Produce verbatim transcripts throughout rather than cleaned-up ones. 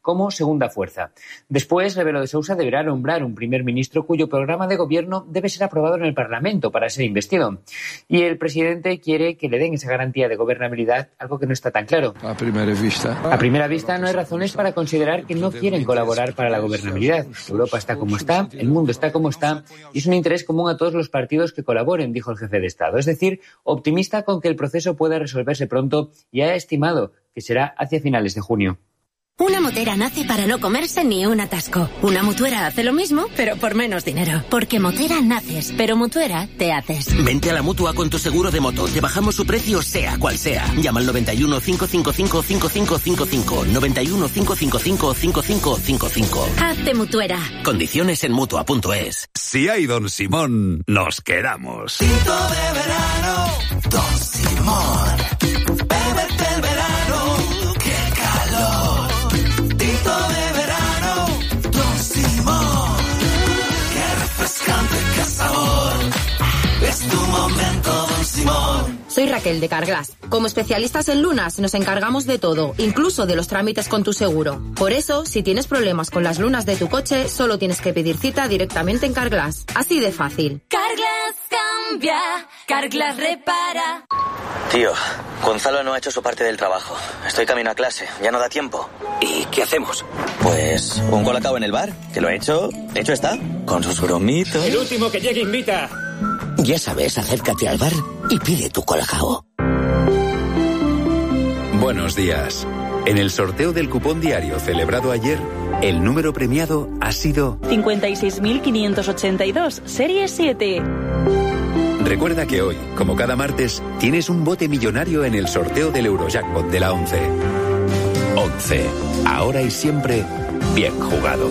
como segunda fuerza. Después, Rebelo de Sousa deberá nombrar un primer ministro cuyo programa de gobierno debe ser aprobado en el Parlamento para ser investido. Y el presidente quiere que le den esa garantía de gobernabilidad, algo que no está tan claro. A primera vista. A primera vista no hay razones para considerar que no quieren colaborar para la gobernabilidad. Europa está como está, el mundo está como está, y es un interés común a todos los partidos que colaboren, dijo el jefe de Estado. Es decir, optimista con que el proceso pueda resolverse pronto y ha estimado que será hacia finales de junio. Una motera nace para no comerse ni un atasco. Una mutuera hace lo mismo, pero por menos dinero. Porque motera naces, pero mutuera te haces. Vente a la Mutua con tu seguro de moto. Te bajamos su precio sea cual sea. Llama al noventa y uno, cinco cinco cinco, cinco cinco cinco cinco. noventa y uno, cinco cinco cinco, cinco cinco cinco cinco. Hazte mutuera. Condiciones en Mutua punto es. Si hay Don Simón, nos quedamos. Tinto de verano, Don Simón. Bébete el verano, qué calor. Tinto de verano, Don Simón. Qué refrescante, qué sabor. Es tu momento, Don Simón. Soy Raquel de Carglass. Como especialistas en lunas nos encargamos de todo, incluso de los trámites con tu seguro. Por eso, si tienes problemas con las lunas de tu coche, solo tienes que pedir cita directamente en Carglass. Así de fácil. Carglass cambia, Carglass repara. Tío, Gonzalo no ha hecho su parte del trabajo. Estoy camino a clase, ya no da tiempo. ¿Y qué hacemos? Pues un colacao en el bar, que lo he hecho, hecho está, con sus bromitos. El último que llegue invita. Ya sabes, acércate al bar y pide tu colacao. Buenos días. En el sorteo del cupón diario celebrado ayer, el número premiado ha sido cincuenta y seis mil quinientos ochenta y dos, serie siete. Recuerda que hoy, como cada martes, tienes un bote millonario en el sorteo del Eurojackpot de la ONCE. ONCE. Ahora y siempre, bien jugado.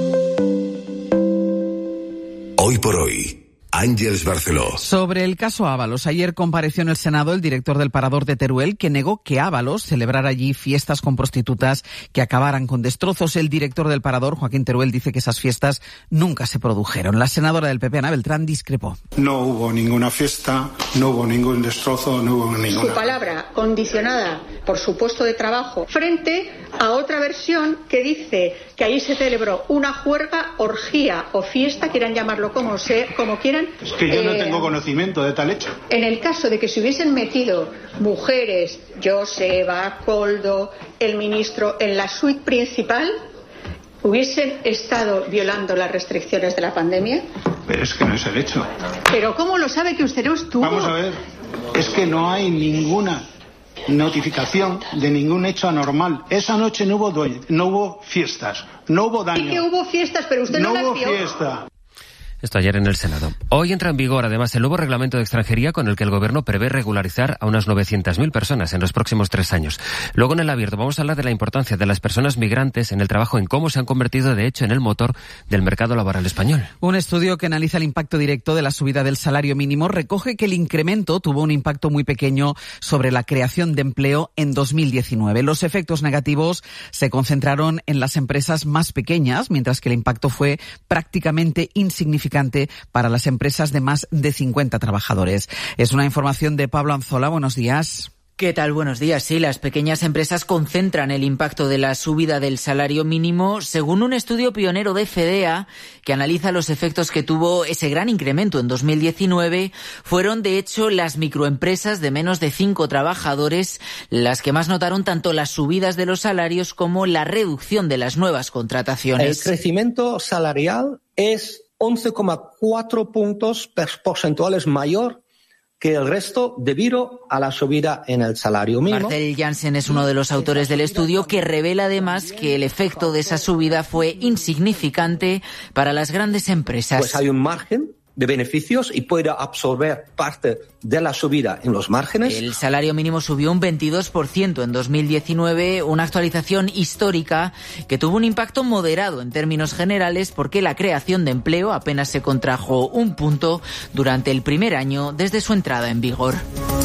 Hoy por hoy, Ángeles Barceló. Sobre el caso Ábalos, ayer compareció en el Senado el director del Parador de Teruel, que negó que Ábalos celebrara allí fiestas con prostitutas que acabaran con destrozos. El director del Parador, Joaquín Teruel, dice que esas fiestas nunca se produjeron. La senadora del P P, Ana Beltrán, discrepó. No hubo ninguna fiesta, no hubo ningún destrozo, no hubo ninguna... Su palabra condicionada por su puesto de trabajo frente a otra versión que dice que ahí se celebró una juerga, orgía o fiesta, quieran llamarlo como, se, como quieran. Es que yo eh, no tengo conocimiento de tal hecho. En el caso de que se hubiesen metido mujeres, Joseba, Coldo, el ministro, en la suite principal, ¿hubiesen estado violando las restricciones de la pandemia? Pero es que no es el hecho. ¿Pero cómo lo sabe que usted no estuvo? Vamos a ver, es que no hay ninguna notificación de ningún hecho anormal. Esa noche no hubo, no hubo fiestas, no hubo daño. Sí que hubo fiestas, pero usted no, no las vio. hubo fiesta. Esto ayer en el Senado. Hoy entra en vigor, además, el nuevo reglamento de extranjería con el que el Gobierno prevé regularizar a unas novecientas mil personas en los próximos tres años. Luego, en el abierto, vamos a hablar de la importancia de las personas migrantes en el trabajo, en cómo se han convertido, de hecho, en el motor del mercado laboral español. Un estudio que analiza el impacto directo de la subida del salario mínimo recoge que el incremento tuvo un impacto muy pequeño sobre la creación de empleo en dos mil diecinueve. Los efectos negativos se concentraron en las empresas más pequeñas, mientras que el impacto fue prácticamente insignificante para las empresas de más de cincuenta trabajadores. Es una información de Pablo Anzola. Buenos días. ¿Qué tal? Buenos días. Sí, las pequeñas empresas concentran el impacto de la subida del salario mínimo, según un estudio pionero de Fedea que analiza los efectos que tuvo ese gran incremento en dos mil diecinueve. Fueron, de hecho, las microempresas de menos de cinco trabajadores las que más notaron tanto las subidas de los salarios como la reducción de las nuevas contrataciones. El crecimiento salarial es once coma cuatro puntos porcentuales mayor que el resto debido a la subida en el salario mínimo. Marcel Janssen es uno de los autores del estudio que revela además que el efecto de esa subida fue insignificante para las grandes empresas. Pues hay un margen de beneficios y puede absorber parte de la subida en los márgenes. El salario mínimo subió un veintidós por ciento en dos mil diecinueve, una actualización histórica que tuvo un impacto moderado en términos generales porque la creación de empleo apenas se contrajo un punto durante el primer año desde su entrada en vigor.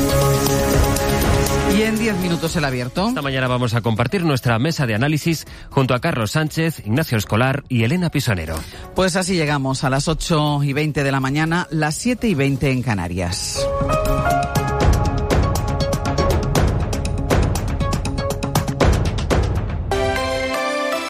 Y en diez minutos el abierto. Esta mañana vamos a compartir nuestra mesa de análisis junto a Carlos Sánchez, Ignacio Escolar y Elena Pisonero. Pues así llegamos a las ocho y veinte de la mañana, las siete y veinte en Canarias.